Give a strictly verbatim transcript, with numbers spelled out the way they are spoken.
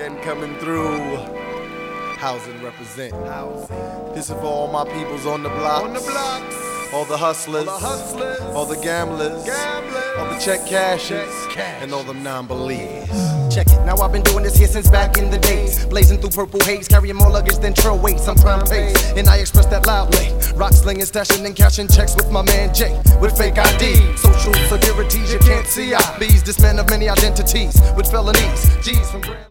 Again coming through. Housing represent. Housing. This is for all my peoples on the blocks. On the blocks. All the hustlers. All the hustlers. All the gamblers. Gamblers. All the check cashers. Cash. And all them non-believers. Check it, now I've been doing this here since back in the days. Blazing through purple haze, carrying more luggage than trail weights. I'm prime pace, and I express that loudly. Rock slinging, stashing, and cashing checks with my man Jay. With fake I D, social securities you can't see. I B's this man of many identities with felonies. G's from Grand